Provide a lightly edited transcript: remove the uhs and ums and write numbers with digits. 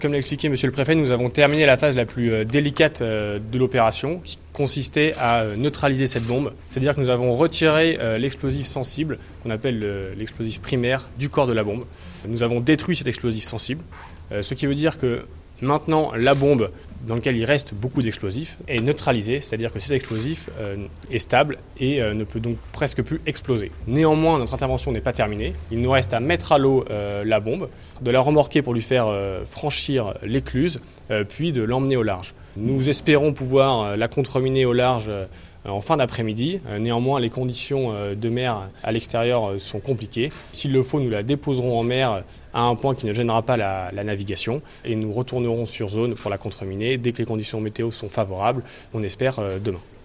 Comme l'a expliqué Monsieur le Préfet, nous avons terminé la phase la plus délicate de l'opération, qui consistait à neutraliser cette bombe. C'est-à-dire que nous avons retiré l'explosif sensible, qu'on appelle l'explosif primaire, du corps de la bombe. Nous avons détruit cet explosif sensible, ce qui veut dire que maintenant la bombe, dans laquelle il reste beaucoup d'explosifs, est neutralisée, c'est-à-dire que cet explosif est stable et ne peut donc presque plus exploser. Néanmoins, notre intervention n'est pas terminée. Il nous reste à mettre à l'eau la bombe, de la remorquer pour lui faire franchir l'écluse, puis de l'emmener au large. Nous espérons pouvoir la contreminer au large en fin d'après-midi. Néanmoins, les conditions de mer à l'extérieur sont compliquées. S'il le faut, nous la déposerons en mer à un point qui ne gênera pas la navigation et nous retournerons sur zone pour la contreminer dès que les conditions météo sont favorables, on espère demain.